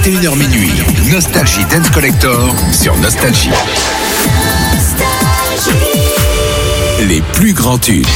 21h minuit, Nostalgie Dance Collector sur Nostalgie. Les plus grands tubes.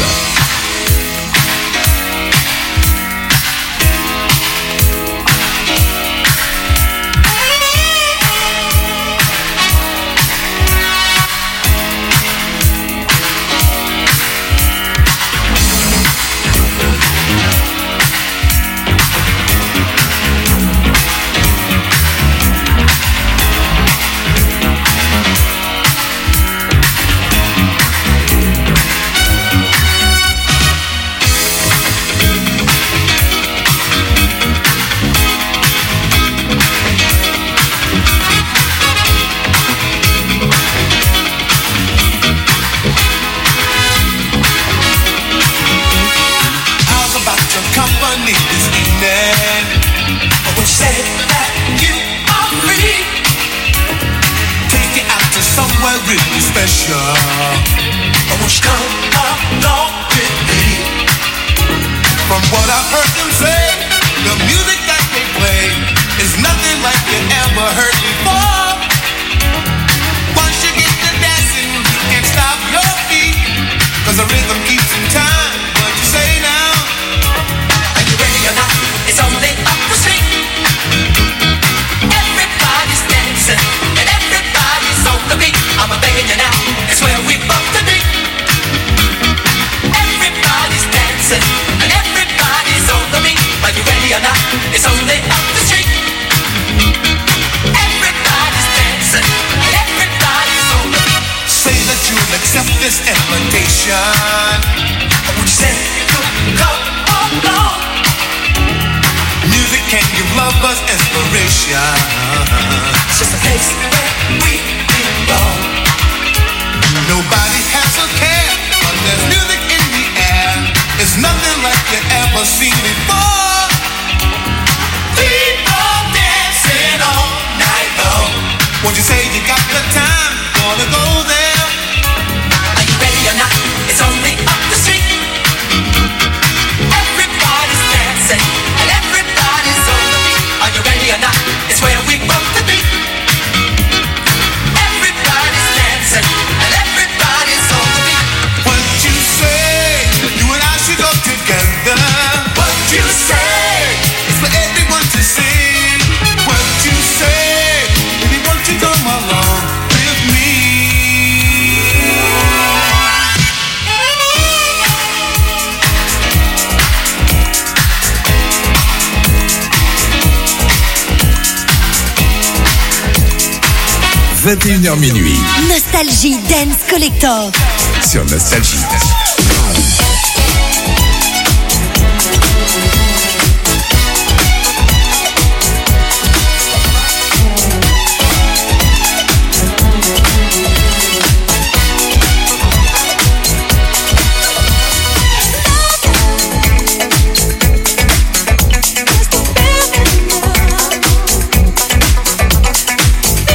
« 21h minuit. Nostalgie Dance Collector. Sur Nostalgie.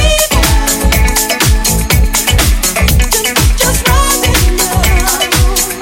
Just running now.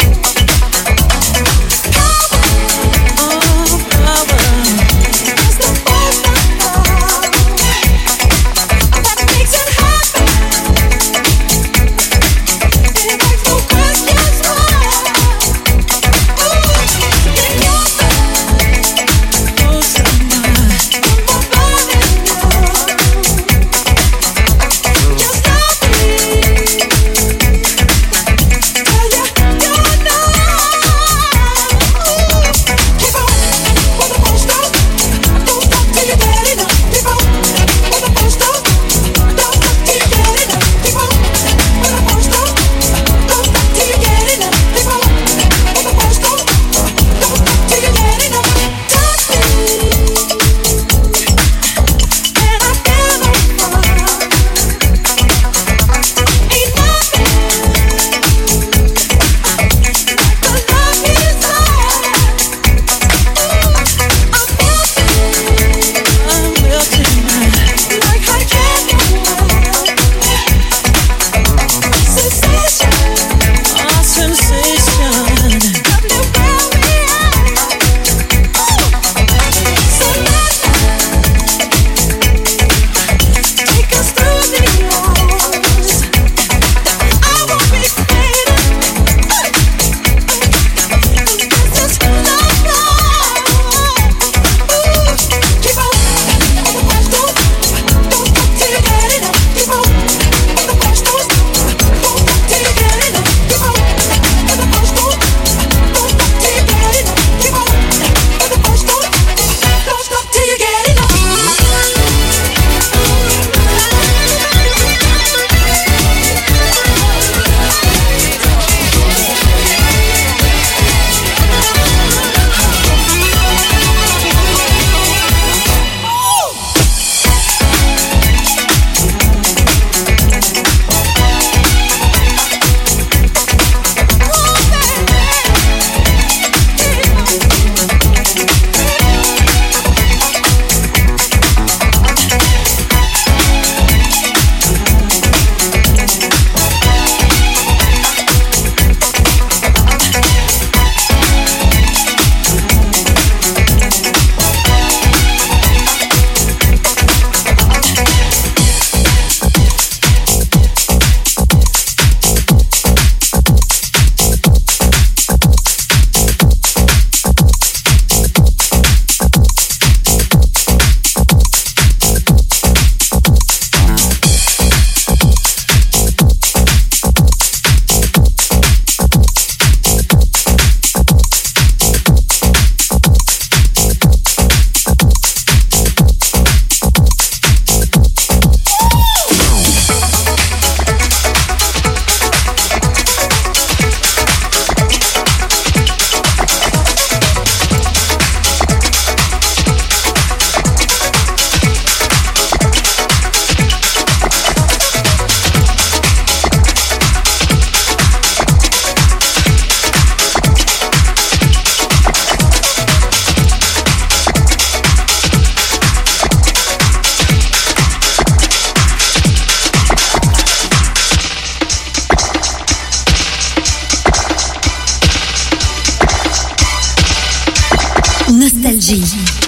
Nostalgie.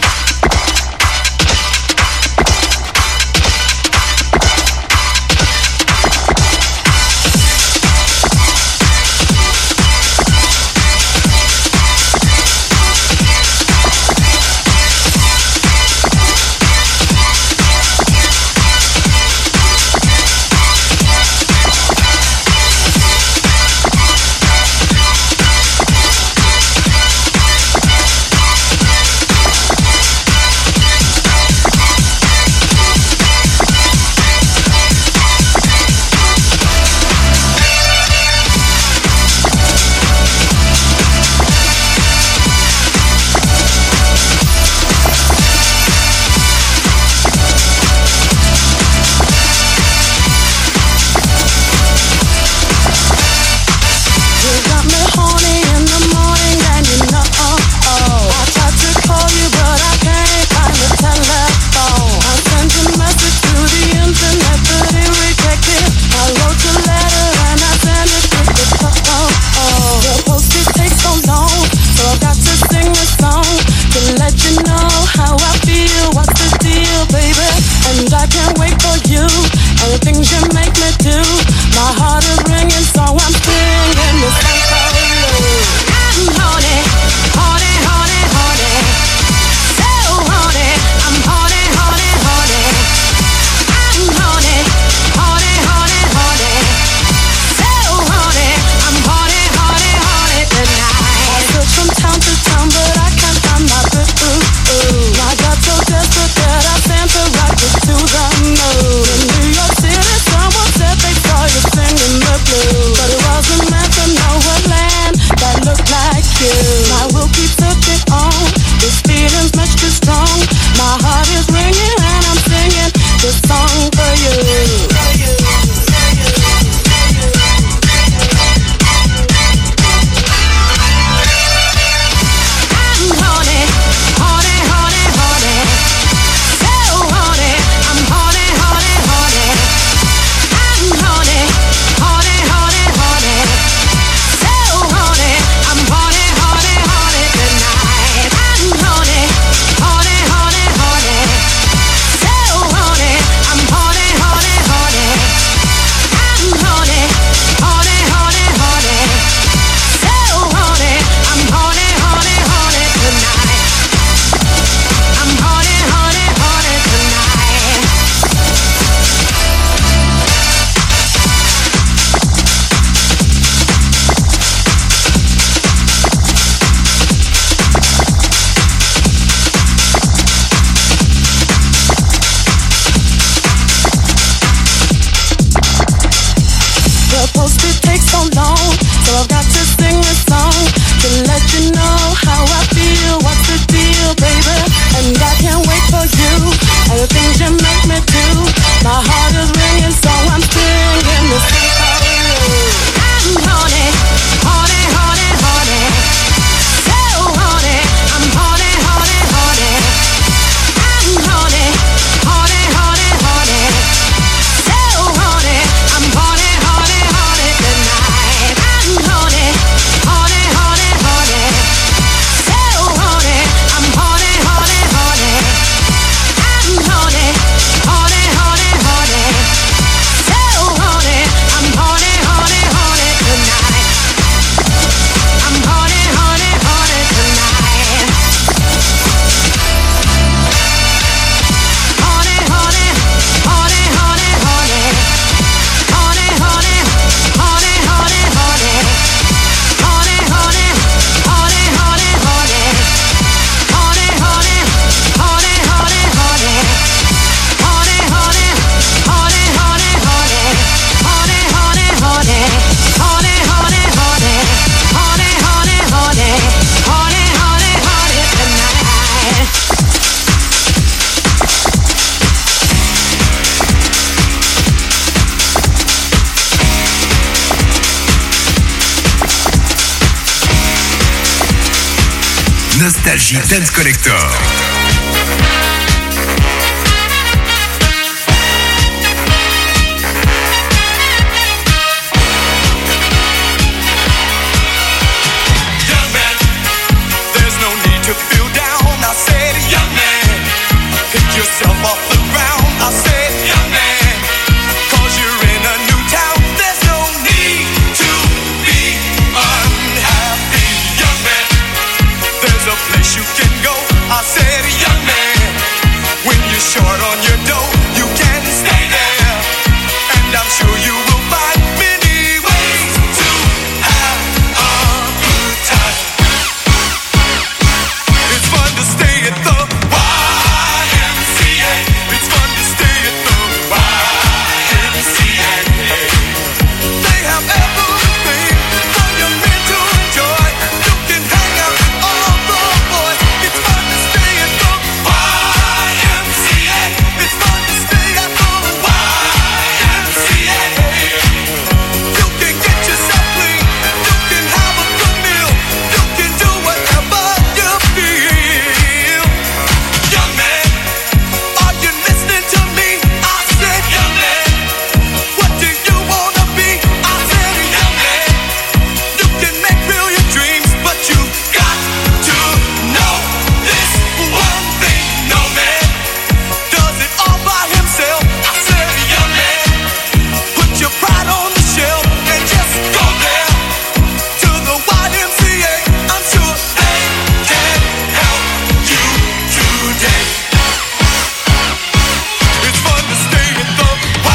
Nostalgie Dance Collector. Young man, there's no need to feel down. I say There's a place you can go. I said, young man, when you're short on your dough, you can stay there. And I'm sure you will find many ways to have a good time. It's fun to stay at the YMCA. It's fun to stay at the YMCA. They have everything for young men to enjoy. You can hang out with all the boys. It's fun to stay at the YMCA. It's fun to stay at the YMCA. You can get yourself clean. You can have a good meal. You can do whatever you feel. Young man, are you listening to me? I said, young man, what do you wanna be? I said, young man, you can make real your dreams, but you got to know this one thing. No man does it all by himself. I said, young man, put your pride on the shelf and just go there to the YMCA. I'm sure they can help you today. It's fun to stay at the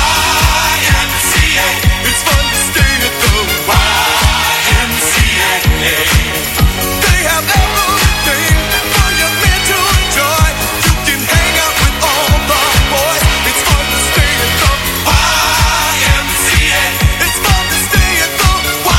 YMCA. It's fun to stay at the YMCA. They have everything for young men to enjoy. You can hang out with all the boys. It's fun to stay at the YMCA. It's fun to stay at the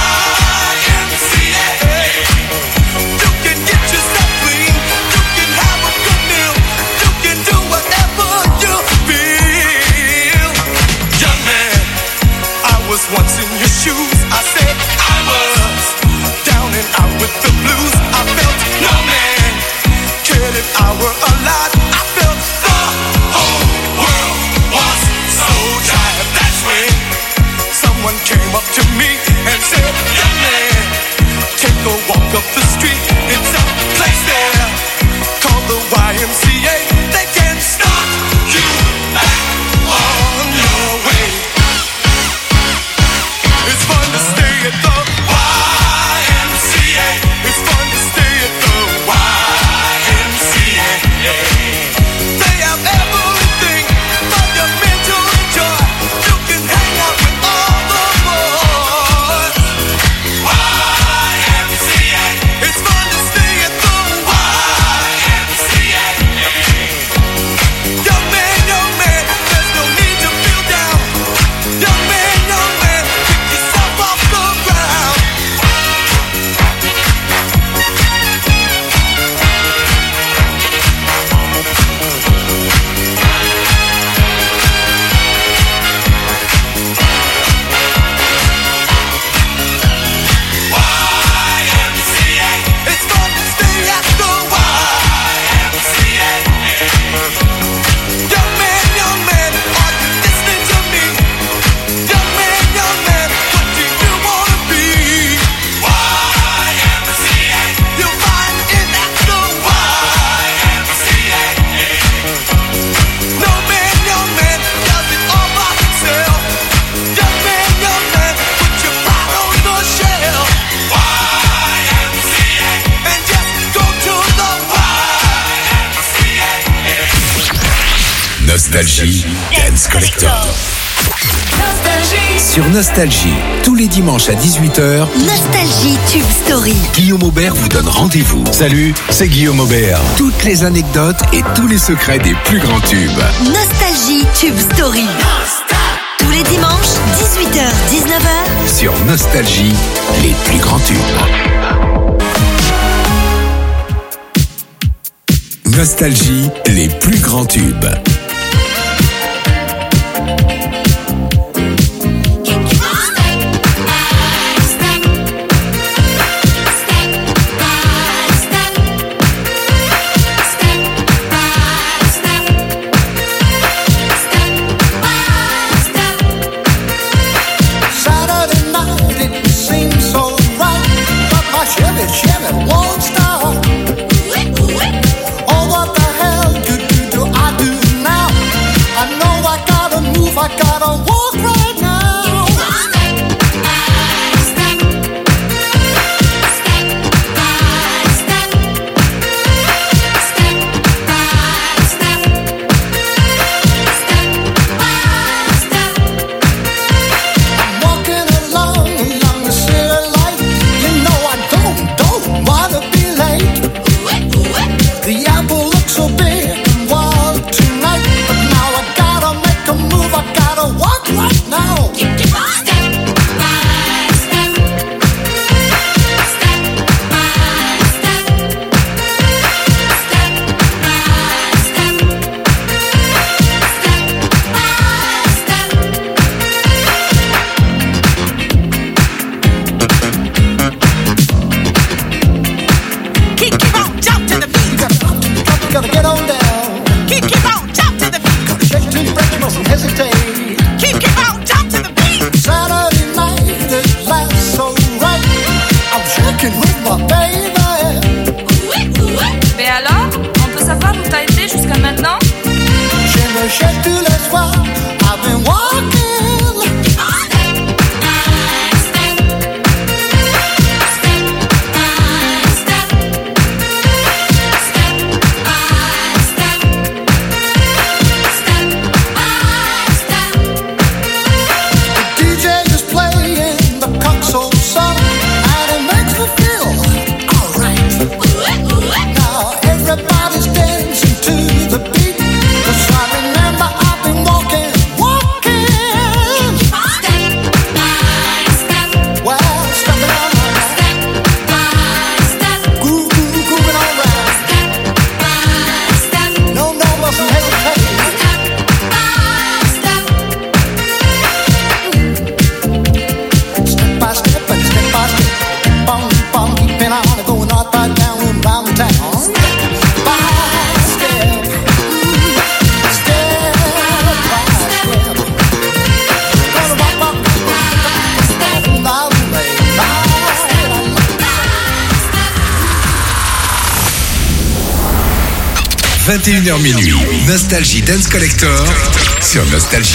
YMCA. You can get yourself clean. You can have a good meal. You can do whatever you feel. Young man, I was once in your shoes. I said I was down and out with the blues. I felt no man cared if I were alive. I felt the whole world was so tired. That's when someone came up to me and said, young man, take a walk up the street. It's a place there called the YMCA. They can start you back on your way. It's fun to stay at the YMCA. It's fun to stay at the YMCA. They have everything for young men to enjoy. You can hang out with all the boys. YMCA. It's fun to stay at the YMCA. Young man, there's no need to feel down. Young man, pick yourself off the ground. YMCA. It's fun to stay at the YMCA. Young man, are you listening to me? Young man, what do you wanna be? YMCA. You'll find it at the YMCA. No man, young man, does it all by himself. Young man, put your pride on the shelf. YMCA. And just go to the YMCA. Nostalgie Dance Collector. Sur Nostalgie, tous les dimanches à 18h, Nostalgie Tube Story. Guillaume Aubert vous donne rendez-vous. Salut, c'est Guillaume Aubert. Toutes les anecdotes et tous les secrets des plus grands tubes. Nostalgie Tube Story. Tous les dimanches, 18h-19h. Sur Nostalgie, les plus grands tubes. Nostalgie, les plus grands tubes. Saturday night, it seems so right, but my Chevy won't stop. Oh, what the hell do I do now? 21h minuit. Nostalgie Dance Collector sur Nostalgie.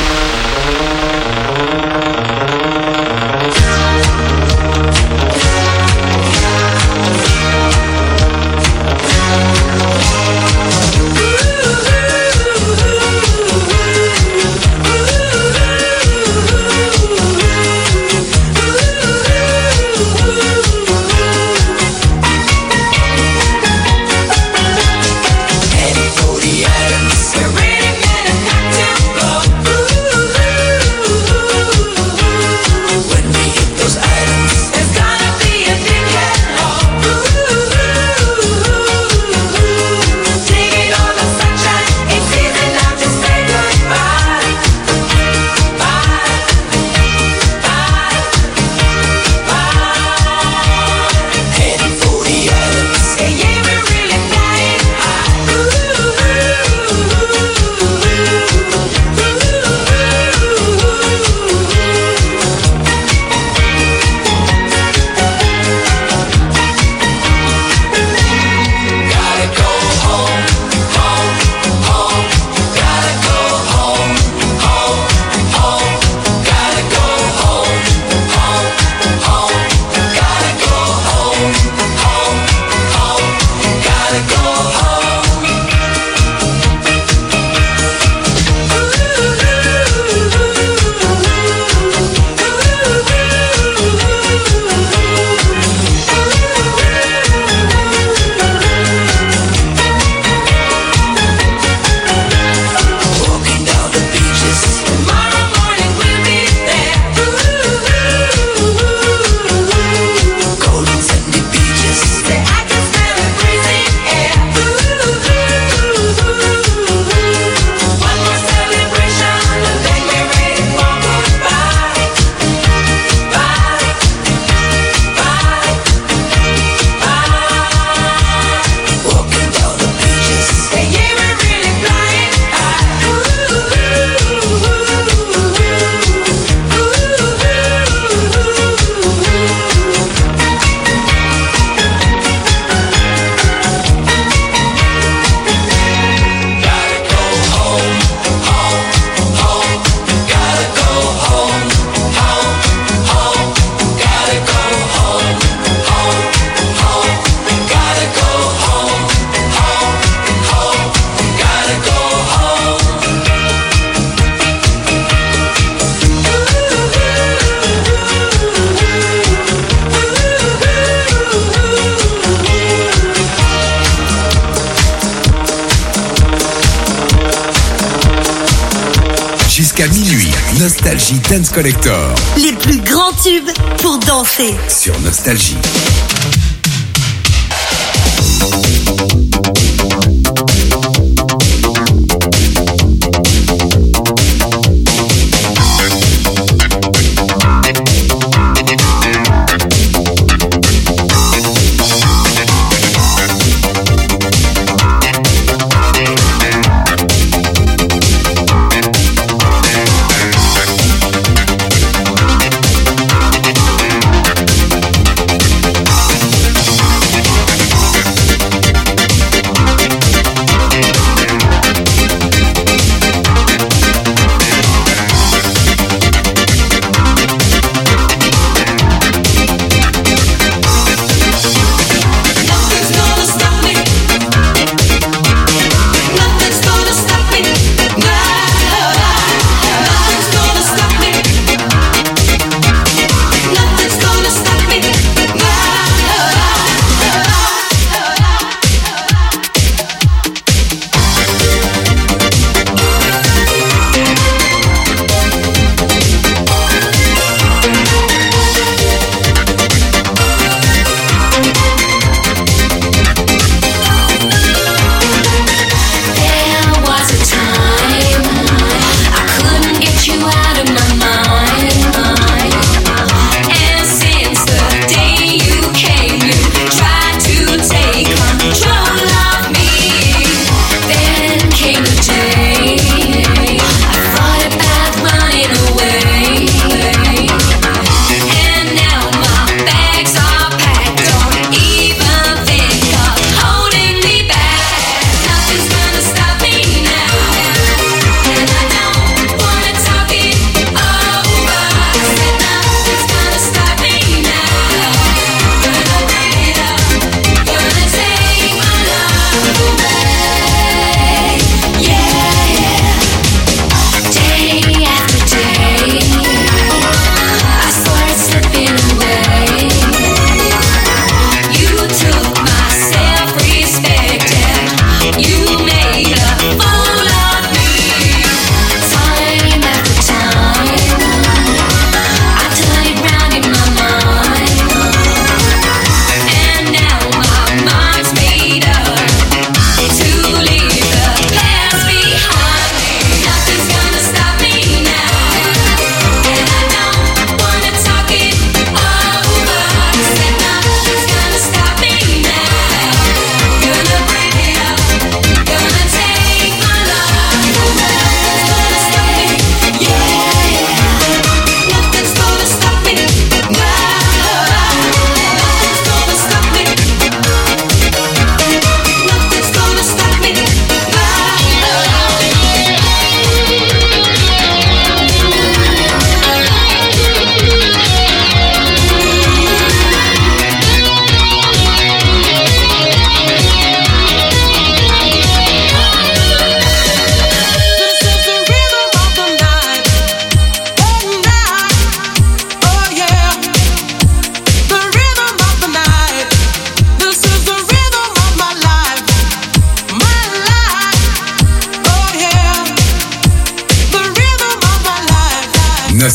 Jusqu'à minuit, Nostalgie Dance Collector. Les plus grands tubes pour danser. Sur Nostalgie.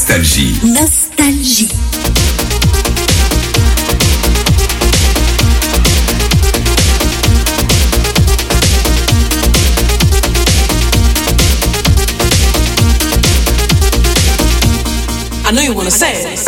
Nostalgie. Nostalgie. I know you wanna say it.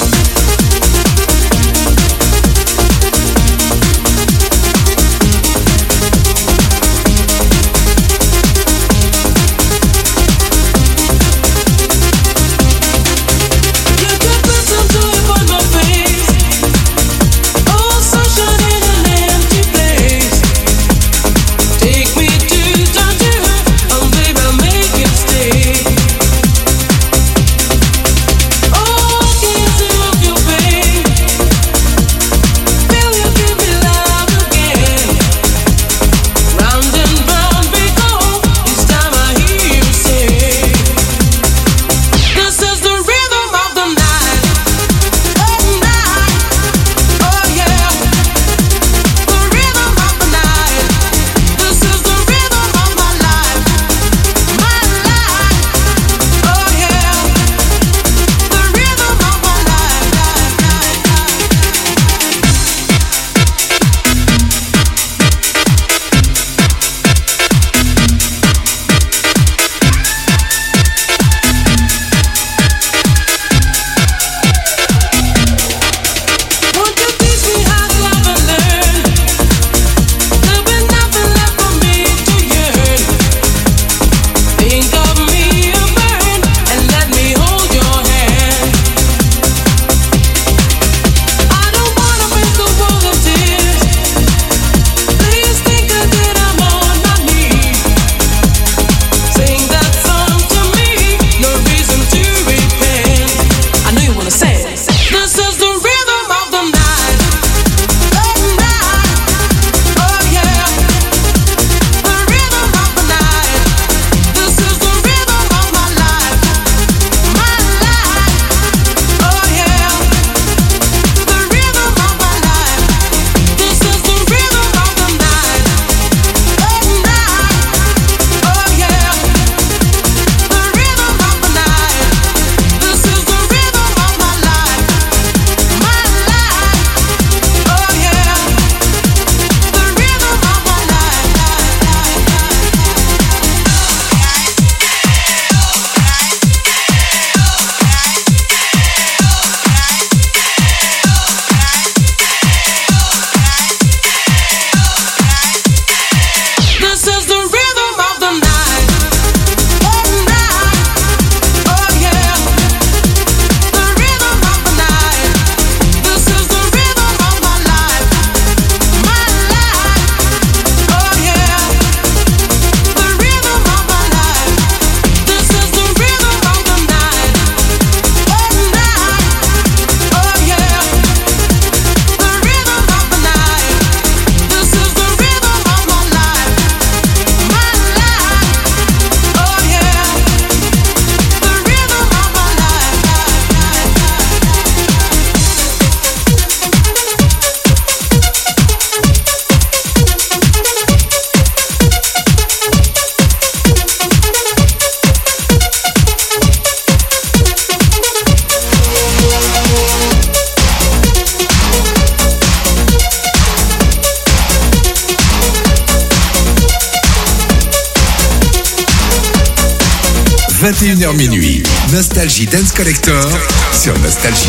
– 21h minuit, Nostalgie Dance Collector sur Nostalgie.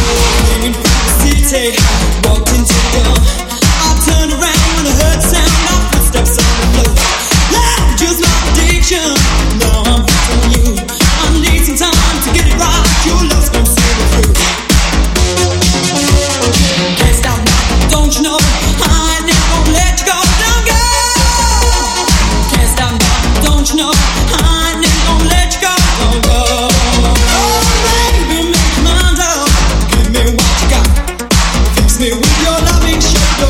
Me with your loving, show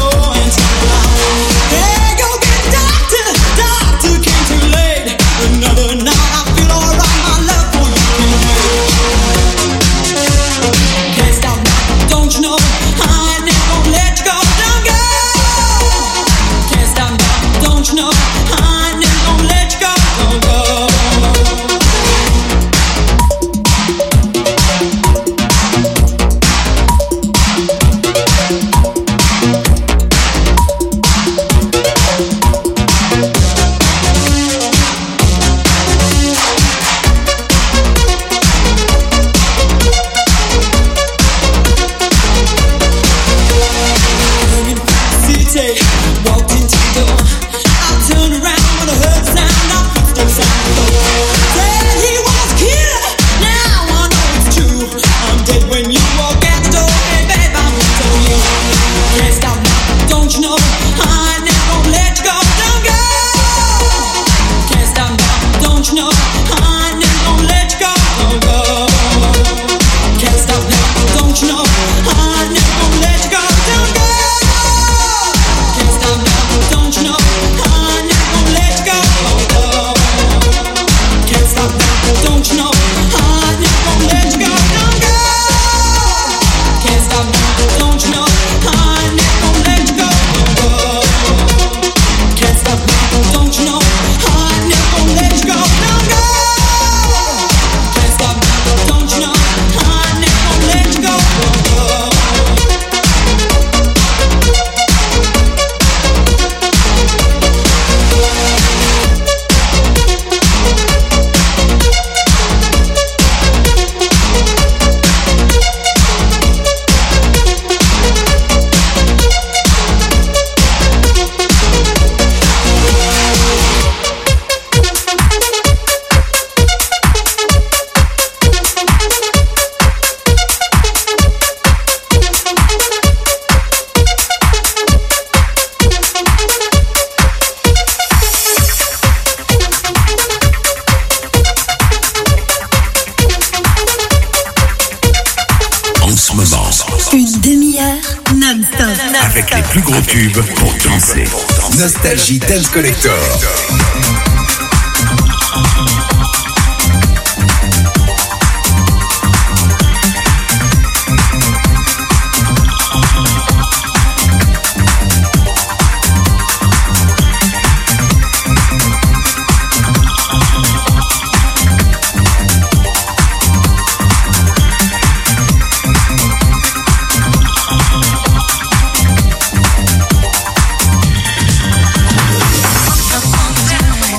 avec les plus gros tubes pour danser. Nostalgie Dance Collector. Upon down.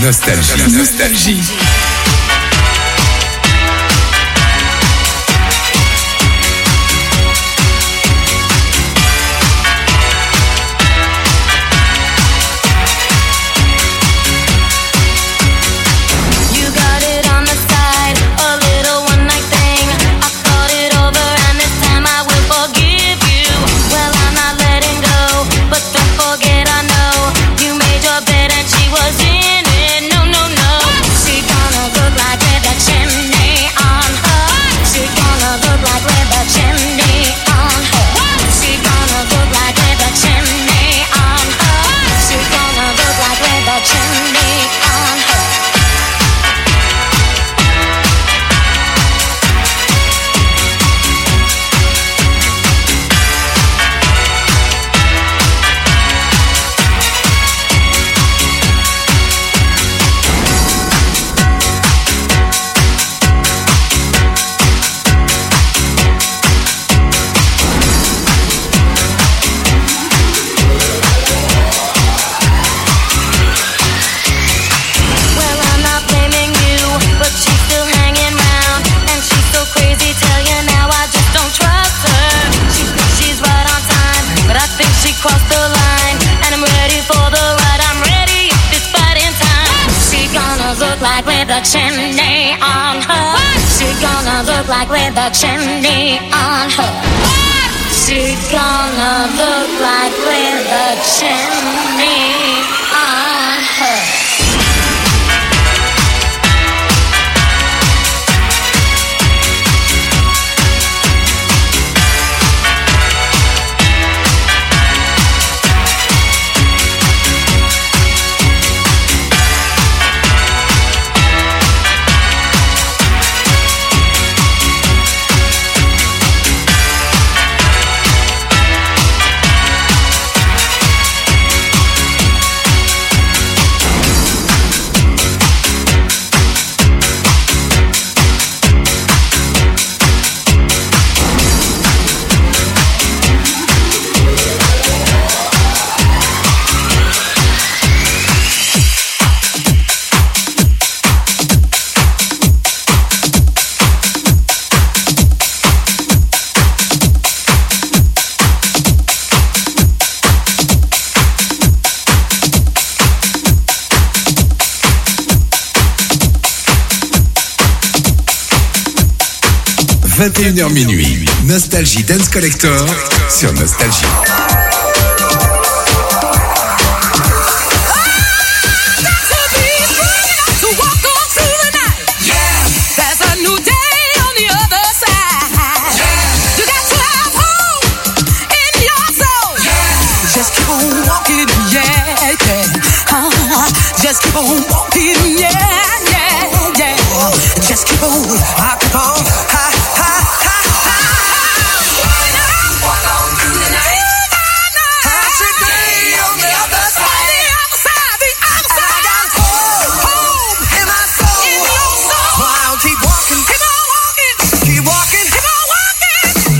Nostalgie. with a chimney on her. She gonna look like with a chimney on her. She gonna look like with a chimney on her. « 21h minuit, Nostalgie Dance Collector sur Nostalgie. Just keep on walking, yeah, yeah, yeah. Just keep on, I keep on, ha, ha, ha, ha. Walk on through the night. I should be on the other side. The other side. I got home in my soul. In your soul. So I'll keep walking. Keep on walking. Keep walking. Keep on walking.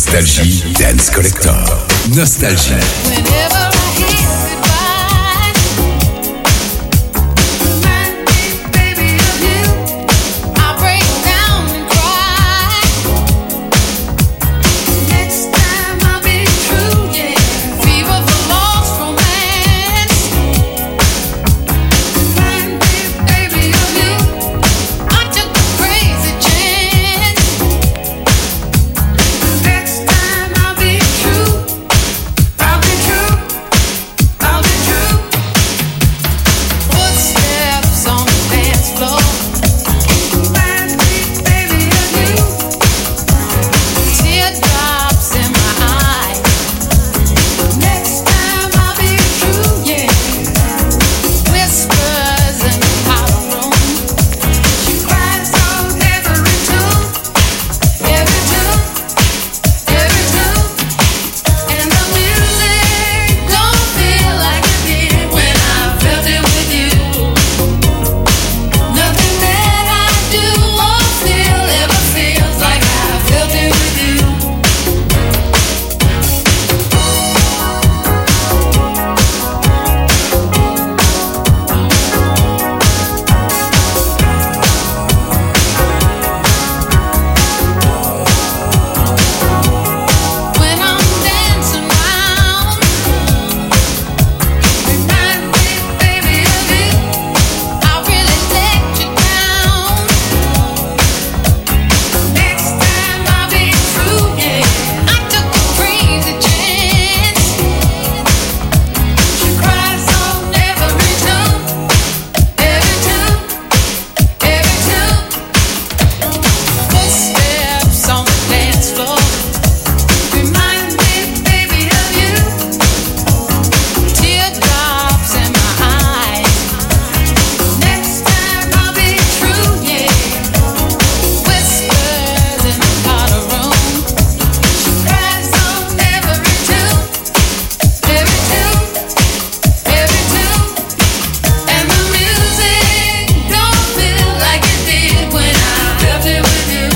Nostalgie Dance Collector. Nostalgie. Whenever I hear goodbye, remind me, baby, of you. I break down and cry. Next time I'll be true, yeah. Fever for lost romance. Remind me, baby, of you. I took a crazy chance. Next time I'll be true. I'll be true. I'll be true. Footsteps on the dance floor. Remind me, baby, of you. Teardrops in my eyes. Next time I'll be true, yeah. Whispers in the powder room. She cries on every tune, every tune, every tune. And the music don't feel like it did when I felt it with you. Nothing that I do or feel ever feels like I felt it with you. When I'm dancing round, remind me, baby, of you. I really let you down. Next time I'll be true, yeah. I took a crazy chance. She cries on every tune, every tune, every tune. Footsteps on the dance floor. Remind me, baby, of you. Teardrops in my eyes. Next time I'll be true, yeah. Whispers in the powder room. She cries on every tune, every tune, every tune. And the music don't feel like it did when I felt it with you.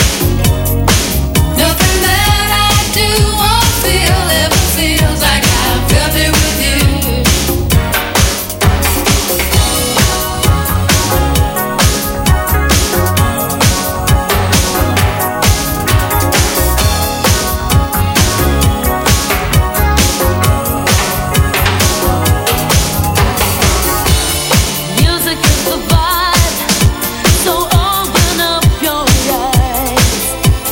Nothing that I do or feel ever feels like I felt it with you. Music is the vibe, so open up your eyes.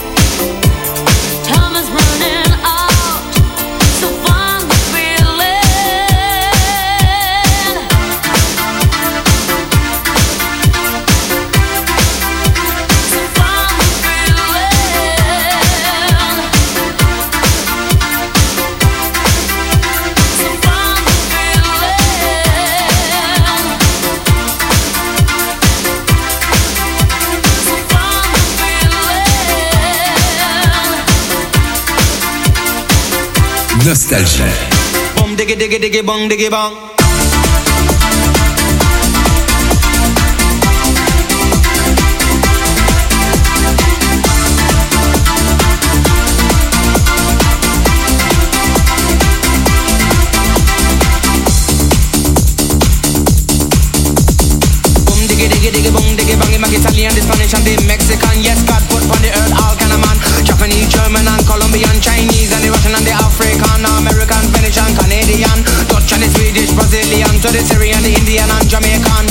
Time is running out, so find the feeling. So find the feeling. So find the Nostalgie. Boom diggy diggy diggy bong diggy bong. Boom diggy diggy diggy bong diggy bong. Make Italian, the Spanish and the Mexican. Yes, God put on the earth all kind of man. Japanese, German and Colombian, Chinese and the Russian and the African, American, Venetian, Canadian, Dutch and the Swedish, Brazilian, to the Syrian, the Indian and Jamaican.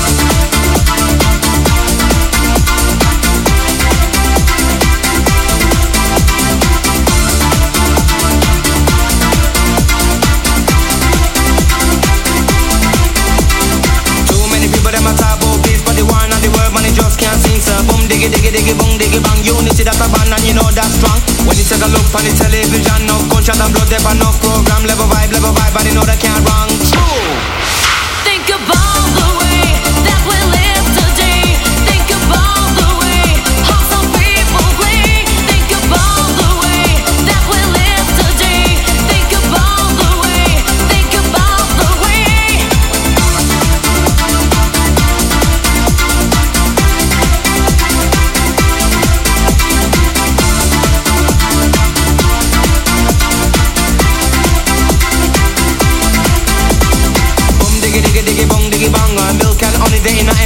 Too many people them a talk about peace, but the war and the world man it just can't sing. So boom diggy diggy diggy boom diggy bang. Unity that's a band and you know that's strong. When you take a look on the television, enough gunshot and blood, there enough program, level vibe, but you know they can't wrong. True. Think about the way that we live today. Think about the way how some people play. Think about the way that we live today. Think about the way. Think about the way.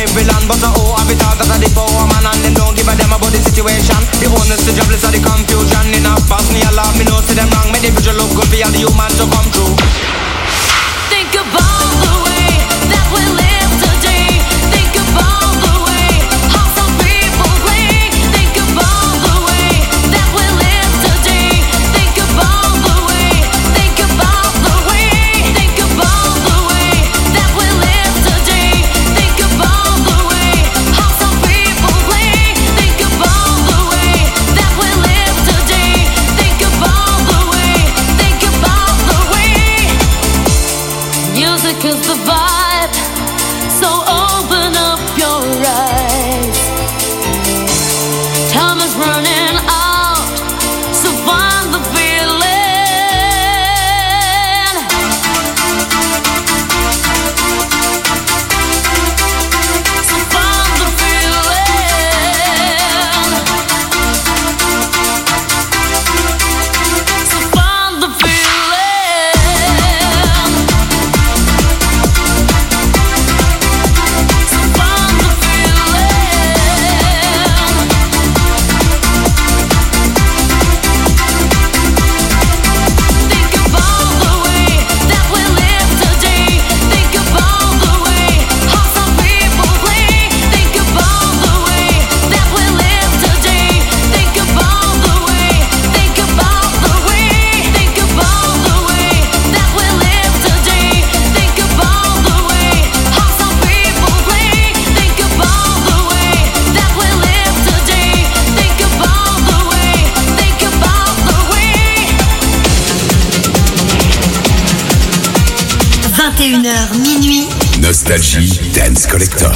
villain, but have it all that are the power man, and them don't give a damn about the situation. The owners, the jobless, are the confusion. In a past me a laugh, me know see them wrong. Make the future look good for all the human to come true. Think about the way that we live today. Think about the way how some people play. Think about the way that we live today. Think about the way. Think about the way. Think about the way that we live today. Think about the way how some people play. Think about the way that we live today. Think about the way. Think about the way. Music is the vibe, so open up your eyes. Time is running out, so find the feeling. So find the feeling. So find the feeling. So find the Think about the way that we live today. Think about the way how some people play. Think about the way that we live today. Think about the way. Think about the way. Think about the way that we live today. Think about the way how some people play. Think about the way that we live today. Think about the way. Think about the way. 21h minuit. Nostalgie Dance Collector.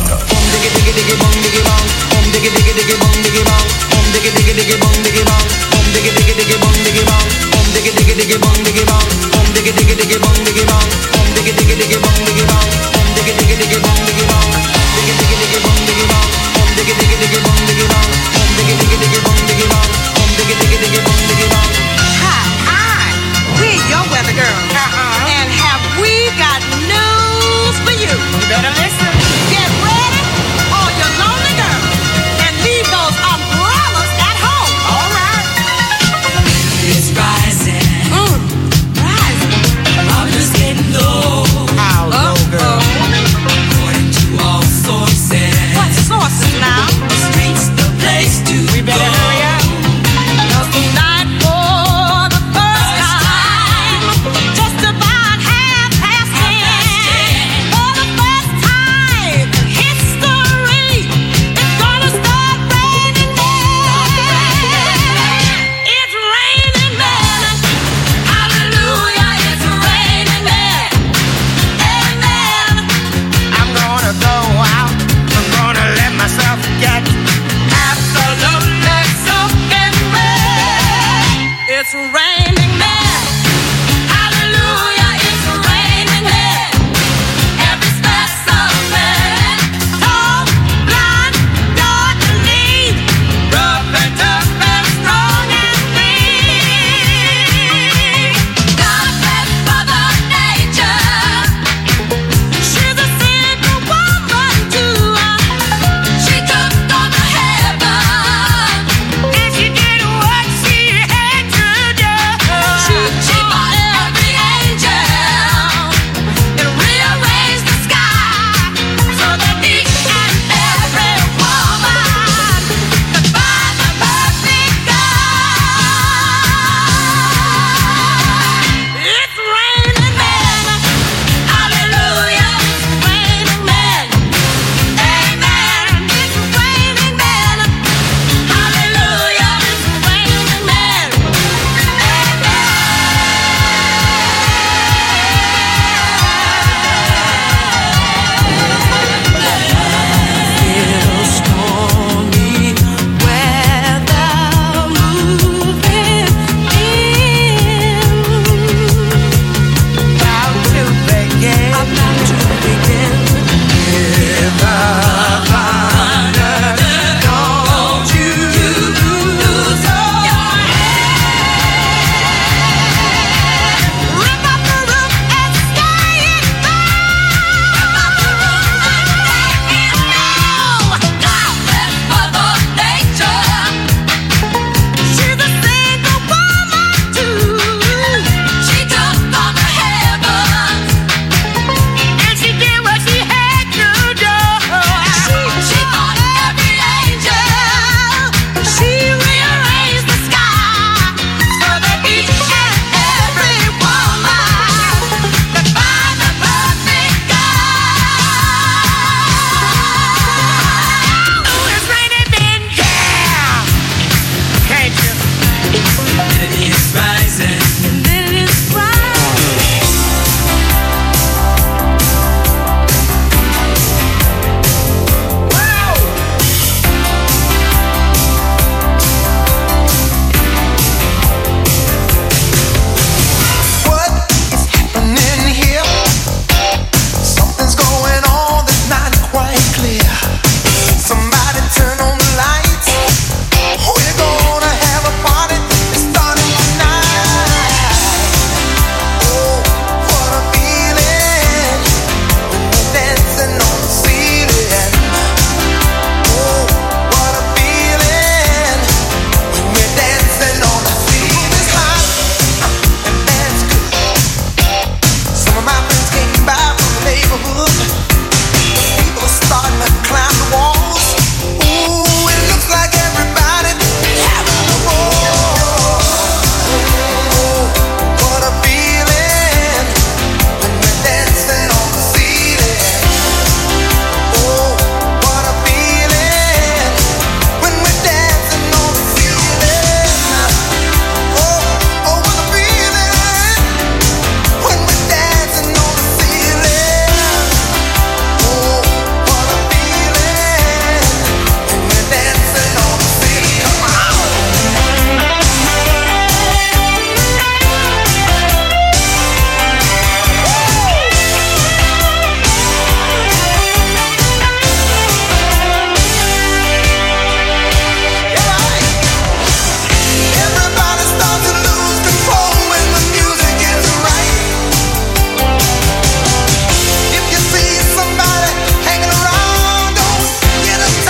Hi, we're your weather girl. And have we got news?